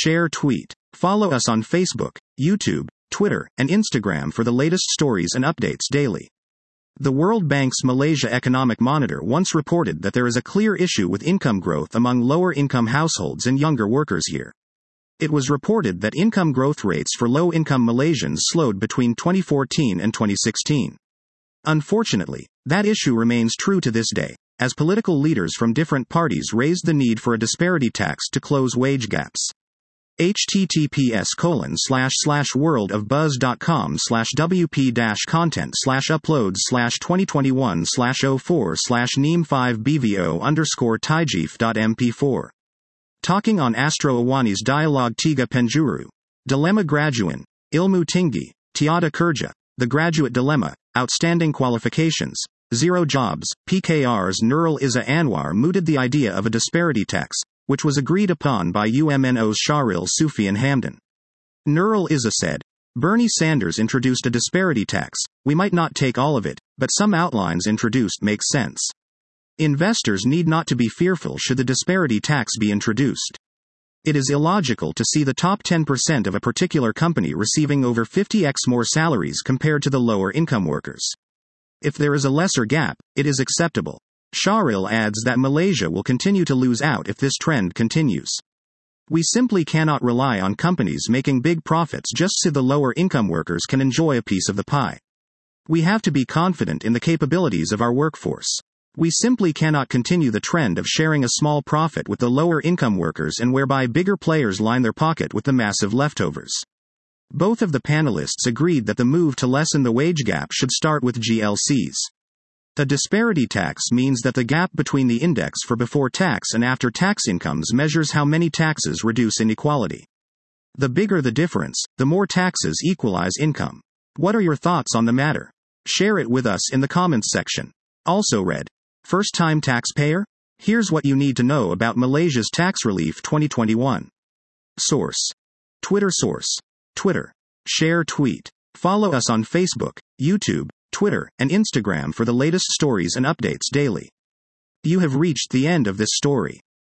share, tweet. Follow us on Facebook, YouTube, Twitter, and Instagram for the latest stories and updates daily. The World Bank's Malaysia Economic Monitor once reported that there is a clear issue with income growth among lower-income households and younger workers here. It was reported that income growth rates for low-income Malaysians slowed between 2014 and 2016. Unfortunately, that issue remains true to this day, as political leaders from different parties raised the need for a disparity tax to close wage gaps. https://worldofbuzz.com/wp-content/uploads/2021/04/neem5bvo_taijif.mp4. Talking on Astro Awani's Dialogue Tiga Penjuru. Dilemma Graduan. Ilmu Tinggi. Tiada Kerja. The Graduate Dilemma. Outstanding Qualifications. Zero Jobs. PKR's Nurul Izzah Anwar mooted the idea of a disparity tax, which was agreed upon by UMNO's Shahril Sufian Hamdan. Nurul Izzah said, Bernie Sanders introduced a disparity tax. We might not take all of it, but some outlines introduced make sense. Investors need not to be fearful should the disparity tax be introduced. It is illogical to see the top 10% of a particular company receiving over 50x more salaries compared to the lower income workers. If there is a lesser gap, it is acceptable. Shahril adds that Malaysia will continue to lose out if this trend continues. We simply cannot rely on companies making big profits just so the lower income workers can enjoy a piece of the pie. We have to be confident in the capabilities of our workforce. We simply cannot continue the trend of sharing a small profit with the lower income workers and whereby bigger players line their pocket with the massive leftovers. Both of the panelists agreed that the move to lessen the wage gap should start with GLCs. The disparity tax means that the gap between the index for before tax and after tax incomes measures how many taxes reduce inequality. The bigger the difference, the more taxes equalize income. What are your thoughts on the matter? Share it with us in the comments section. Also read. First-time taxpayer? Here's what you need to know about Malaysia's Tax Relief 2021. Source. Twitter source. Twitter. Share, tweet. Follow us on Facebook, YouTube, Twitter, and Instagram for the latest stories and updates daily. You have reached the end of this story.